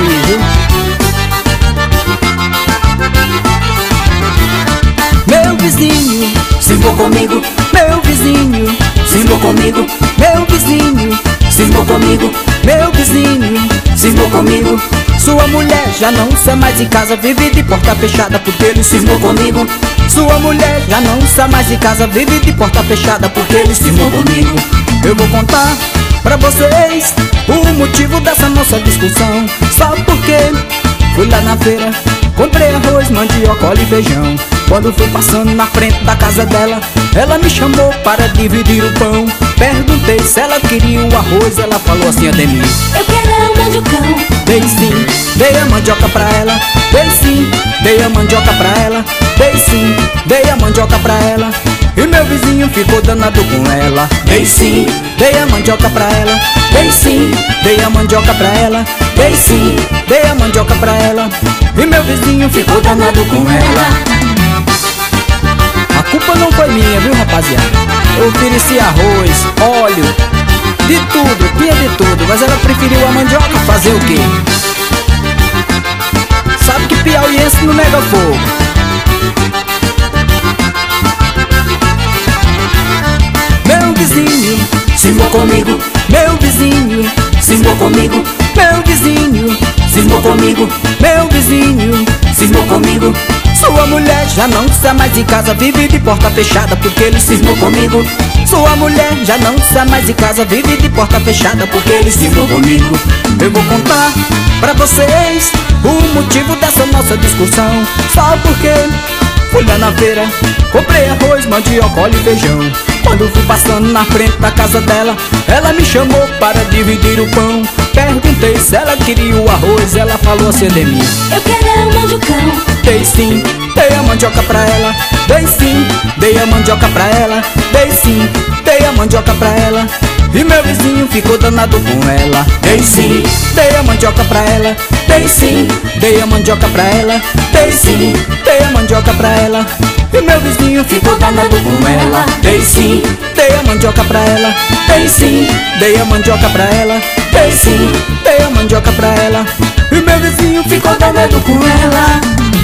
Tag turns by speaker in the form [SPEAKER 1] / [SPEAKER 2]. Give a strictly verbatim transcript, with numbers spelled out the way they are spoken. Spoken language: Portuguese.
[SPEAKER 1] Piauí, viu? Meu vizinho
[SPEAKER 2] cismou comigo,
[SPEAKER 1] meu vizinho,
[SPEAKER 2] cismou comigo,
[SPEAKER 1] meu vizinho,
[SPEAKER 2] cismou comigo,
[SPEAKER 1] meu vizinho.
[SPEAKER 2] cismou comigo,
[SPEAKER 1] Sua mulher já não está mais em casa, vive de porta fechada porque ele
[SPEAKER 2] cismou
[SPEAKER 1] cismou.
[SPEAKER 2] comigo,
[SPEAKER 1] Sua mulher já não está mais em casa, vive de porta fechada porque ele
[SPEAKER 2] cismou
[SPEAKER 1] cismou.
[SPEAKER 2] comigo.
[SPEAKER 1] Eu vou contar pra vocês o motivo dessa nossa discussão. Só porque fui lá na feira, comprei arroz, mandioca, óleo e feijão. Quando fui passando na frente da casa dela, ela me chamou para dividir o pão. Perguntei se ela queria o arroz, ela falou assim: Ademir,
[SPEAKER 3] Eu quero é um mandiocão.
[SPEAKER 1] dei sim, dei a mandioca pra ela. Dei sim, dei a mandioca pra ela. Dei sim, dei a mandioca pra ela. E meu vizinho ficou danado com ela.
[SPEAKER 2] Dei sim,
[SPEAKER 1] Dei a mandioca pra ela.
[SPEAKER 2] dei sim,
[SPEAKER 1] Dei a mandioca pra ela.
[SPEAKER 2] dei sim,
[SPEAKER 1] Dei a mandioca pra ela. E meu vizinho ficou danado com ela. A culpa não foi minha, viu, rapaziada? Eu ofereci arroz, óleo, de tudo, tinha de tudo, mas ela preferiu a mandioca. Fazer o quê? Sabe que piauiense não nega fogo. Meu vizinho,
[SPEAKER 2] cismou comigo,
[SPEAKER 1] meu vizinho,
[SPEAKER 2] cismou comigo,
[SPEAKER 1] meu vizinho,
[SPEAKER 2] cismou comigo,
[SPEAKER 1] meu vizinho.
[SPEAKER 2] cismou comigo,
[SPEAKER 1] Sua mulher já não está mais em casa, vive de porta fechada porque ele
[SPEAKER 2] cismou
[SPEAKER 1] cismou.
[SPEAKER 2] comigo,
[SPEAKER 1] Sua mulher já não está mais em casa, vive de porta fechada porque ele cismou comigo. Eu vou contar pra vocês o motivo dessa nossa discussão. Só porque fui lá na feira, comprei arroz, mandioca, óleo e feijão. Quando fui passando na frente da casa dela, ela me chamou para dividir o pão. Perguntei se ela queria o arroz, ela falou assim: Ademir,
[SPEAKER 3] Eu quero é um mandiocão.
[SPEAKER 1] dei sim, dei a mandioca pra ela. Dei sim, dei a mandioca pra ela. Dei sim, dei a mandioca pra ela. E meu vizinho ficou danado com ela.
[SPEAKER 2] dei sim,
[SPEAKER 1] Dei a mandioca pra ela.
[SPEAKER 2] dei sim,
[SPEAKER 1] Dei a mandioca pra ela. Dei sim, dei a mandioca pra ela. E meu vizinho ficou danado com ela.
[SPEAKER 2] dei sim,
[SPEAKER 1] Dei a mandioca pra ela.
[SPEAKER 2] dei sim,
[SPEAKER 1] Dei a mandioca pra ela.
[SPEAKER 2] dei sim,
[SPEAKER 1] Dei a mandioca pra ela. E meu vizinho ficou danado com ela.